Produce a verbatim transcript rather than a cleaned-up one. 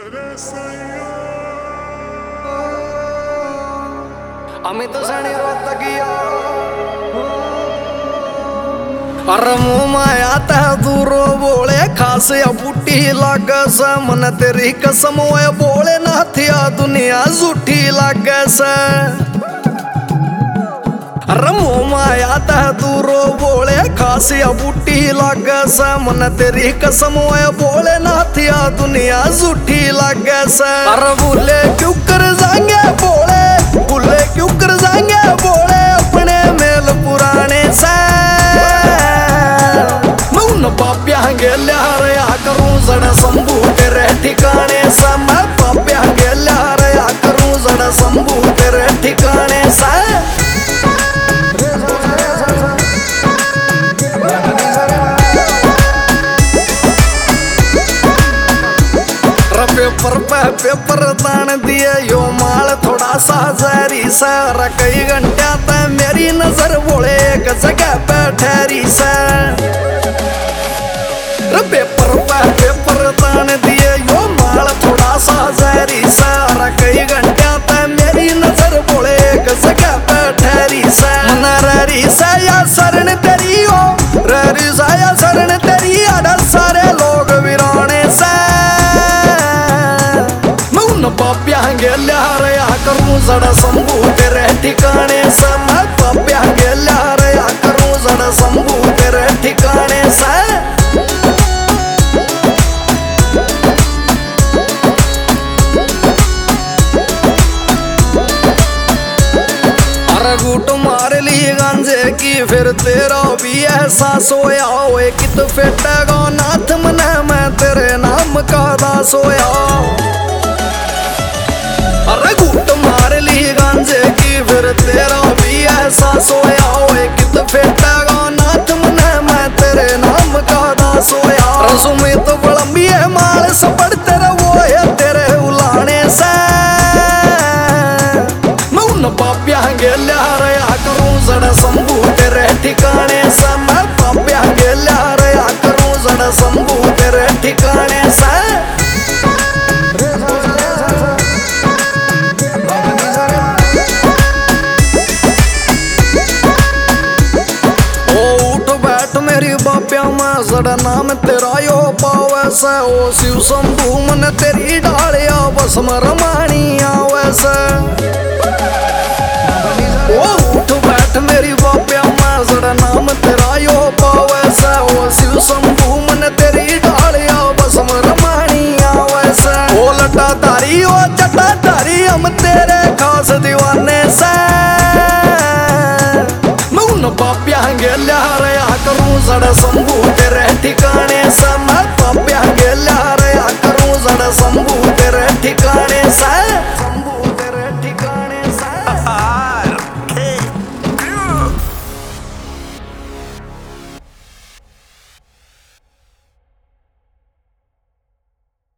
अमित सणी रोत गया अरे मुँह माया तह दूरो बोले खास या बूटी लाग स मन तेरी कसम होए बोले नाथिया दुनिया झूठी लाग स अरे मुँह माया तह दूरो बोले खास या बूटी लाग स मन तेरी कसम होए बोले नाथिया दुनिया झूठी लाग स अरे भूले क्यों कर जाएंगे बोले भूले क्यों कर जाएंगे बोले अपने मेल पुराने से पाप्या गेल्या रया करूं जड़ा संभू तेरे ठिकाने सा मैं पाप्या गेल्या रया करूं जड़ा संभू तेरे ठिकाने सा पेपर पे पेपर तान दिए यो माल थोड़ा सा जहरी सा कई घंटा तक मेरी नजर बोले एक जगह पे ठहरी सा पेपर पे पेपर तान दिए यो माल थोड़ा सा जहरी सा कई घंटा तक मेरी नजर बोले एक जगह पे ठहरी सा ररी सा या शरण तेरी हो ररी सा या शरण तेरी अडर सारे लोग विराने से पाप्या गेल्या रया करूं जड़ा संभू तेरे ठिकाने से मैं पाप्या गेल्या रया करूं जड़ा संभू तेरे ठिकाने से घूट मार ली गांजे की फिर तेरा भी एहसास होया होए कित फेटेगा नाथ मने मैं तेरे नाम का दास होया अरे घूट मार ली गांजे की फिर तेरा भी एहसास होया होए कित फेटेगा नाथ मने मैं तेरे नाम का दास होया रसुमित बलंबी है माल सपड़ तेरे वो है तेरे उलाने से पाप्या गेल्या रया करूं जड़ा संभू तेरे ठिकाने से मैं पाप्या गेल्या रया करूं जड़ा संभू तेरे ठिकाने से ओ उठ बैठ मेरी बाप्या मैं जड़ा नाम तेरा यो पावे से ओ शिव शंभू मन तेरी डालिया बस मरमानी आवे से ओ उठ बैठ मेरी बाप्या मैं जड़ा नाम तेरा यो पावे से ओ शिव शंभू मन तेरी डालिया बस मरमानी आवे से ओ लटा धारी ओ जटा धारी हम तेरे खास दीवाने से मैं पाप्या गेल्या रया करूं जड़ा संभू तेरे ठिकाने से मैं पाप्या गेल्या